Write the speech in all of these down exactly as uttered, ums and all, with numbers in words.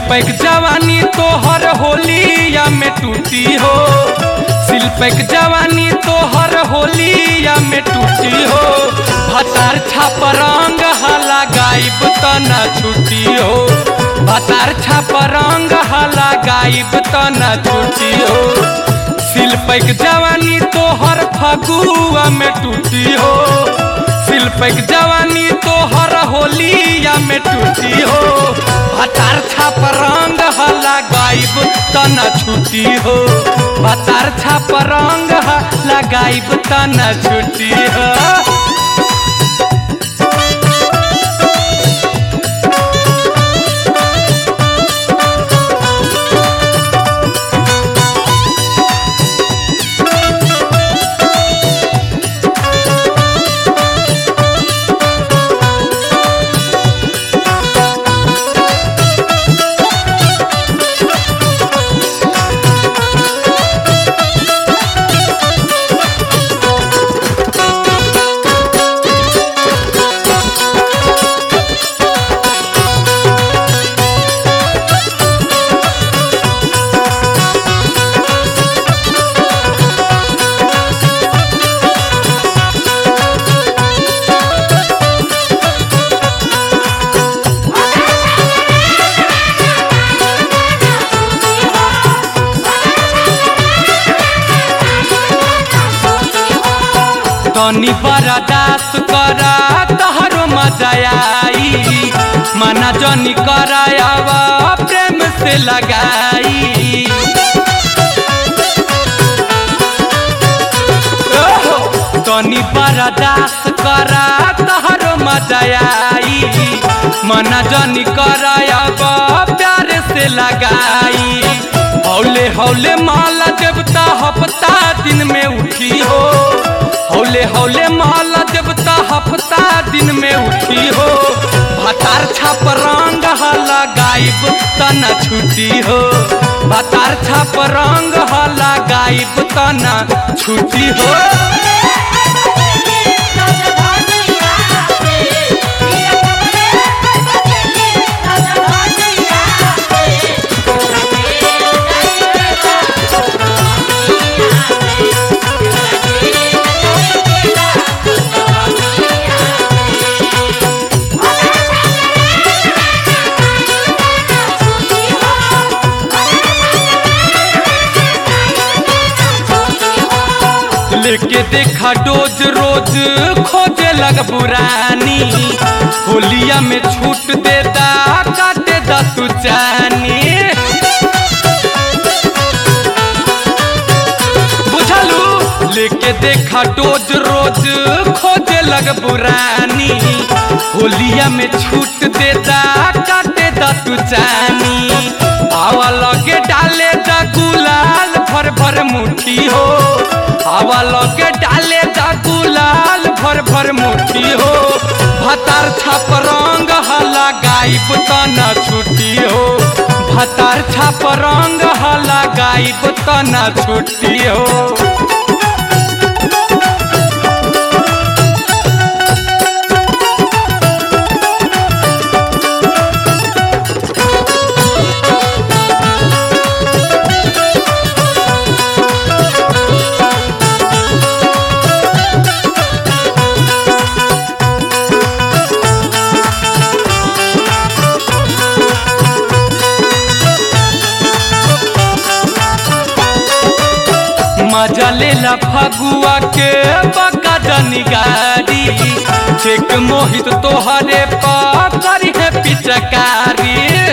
शिल्पक जवानी तोहर होलिया में टूटी हो, शिल्पक जवानी तोहर होलिया में टूटी हो। भतार छाप रंग हला गायब तना छुट्टी हो, भतार छाप रंग हला गायब तना छुट्टी हो। शिल्पक जवानी तोहर फगुआ में टूटी हो, शिल्पक जवानी तोहर होलिया में टूटी हो। भतार छाप रंग हला गायब तना छुट्टी हो, भतार छाप रंग हला गायब तना छुट्टी हो। तनी बर्दाश्त करा तहरो मजा आई, मना जनी करायावा प्रेम से लगाई। तनी बर्दाश्त करा तहरो मजा आई, मना जनी करायावा प्यार से लगाई। हौले हौले माला देवता हफ्ता दिन में उठी हो, हौले हौले माला देवता हफ्ता दिन में उठी हो। भतार छाप रंग हला गायब तना छुट्टी हो, भतार छाप रंग हला गायब तना छुट्टी हो। लेके देखा डोज रोज खोजे लग बुरानी, होलिया में छूट देता काटे दा तू जानी। बुझलू लेके देखा डोज रोज खोजे लग बुरानी, होलिया में छूट देता काटे दा तू जानी। आवा लगे डाले दा गुलाल भर भर मुट्ठी हो, आवा लगे डाले दा गुलाल भर भर मुट्ठी हो। भतार छाप रंग हला गायब तना छुट्टी हो, भतार छाप रंग हला गायब तना छुट्टी हो। मजा लेला फगुआ के बका जनी गाड़ी, चेक मोहित तोहरे पारी है पिचकारी।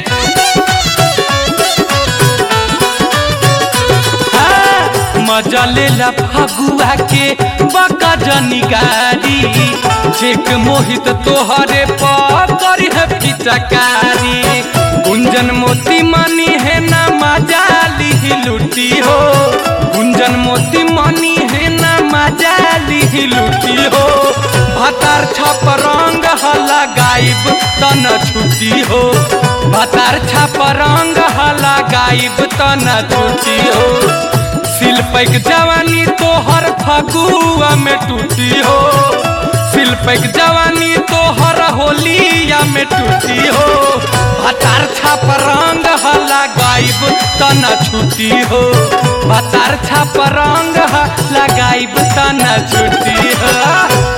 मजा लेला फगुआ के बका जनी गाड़ी, चेक मोहित तोहरे पारी है पिचकारी। गुंजन मोती मनी है ना मजा ली लुटी हो, गुंजन मोती मनी है ना मजा ली लुटी हो। भतार छाप रंग हला गायब तना छुट्टी हो, भतार छाप रंग हला गायब तना छुट्टी हो। शिल्पक जवानी तोहर फगुआ में टूटी हो, शिल्पक जवानी तोहर होलिया में टूटी हो। भतार छाप रंग लगाइब तना छुट्टी हो भतार छाप रंग लगाइब तना छुट्टी हो।